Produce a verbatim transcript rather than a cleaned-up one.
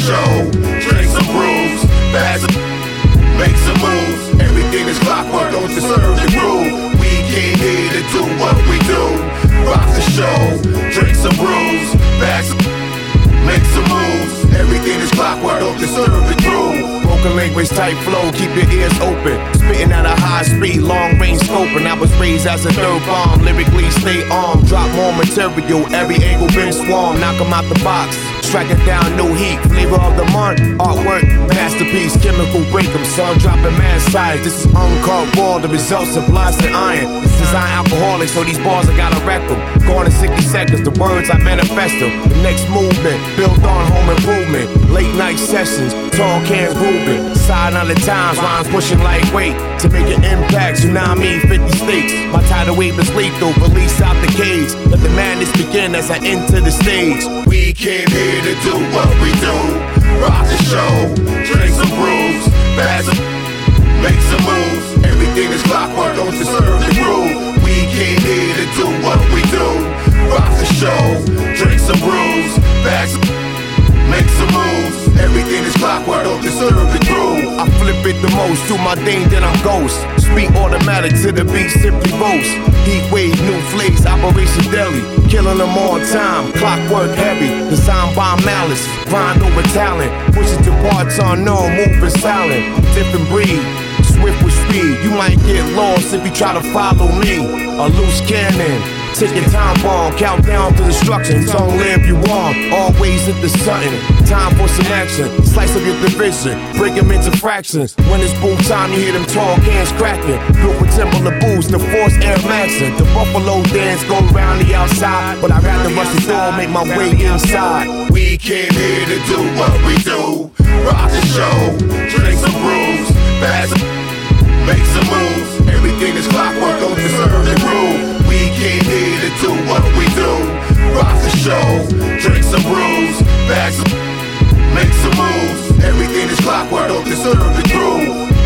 show, drink some brews, bags of, make some moves. Everything is clockwork, don't disturb the groove. We came here to do what we do. Rock the show, drink some brews, bags of, make some moves. Everything is clockwork, don't disturb the groove. Broken language, tight flow, keep your ears open. Spitting at a high speed, long range scoping. I was raised as a third bomb, lyrically stay armed. Drop more material, every angle been swarmed. Knock 'em out the box, striking down no heat. Flavor of the month, artwork, masterpiece. Chemical break 'em, son, dropping mad size. This is uncut raw, the results of blast and iron. This design alcoholic, so these bars I gotta wreck 'em. Gone in sixty seconds, the words I manifest them. The next movement, built on home improvement. Late night sessions, tall cans moving. Side on the times, rhymes pushing lightweight. To make an impact, tsunami, fifty states. My tidal wave is lethal, release out the cage. Let the madness begin as I enter the stage. We came here to do what we do. Rock the show, drink some brews, bags of, make some moves. Everything is clockwork, don't disturb the groove. We came here to do what we do. Rock the show, drink some brews, bags of, make some moves. Everything is clockwork, don't disturb the groove. I flip it the most, do my thing, then I'm ghost. Speak automatic to the beat, simply boast. Heat wave, new flames, Operation Deli. Killing them all time, clockwork heavy. Designed by malice, grind over talent. Push it to parts unknown, moving silent. Different breed, swift with speed. You might get lost if you try to follow me. A loose cannon, ticking time bomb, countdown to destruction. Don't live you on, always into something. Time for some action, slice up your division, break them into fractions. When it's boom time, you hear them tall cans cracking. Built with Timberland boots, the force air maxing. The buffalo dance go round the outside, but I'd rather rush the door, make my way inside. We came here to do what we do. Rock the show, drink some brews, bags of, make some moves. Everything is clockwork, don't disturb the groove. We came here to do what we do. Rock the show, drink some brews, bags of, make some moves. Everything is clockwork, don't disturb the groove.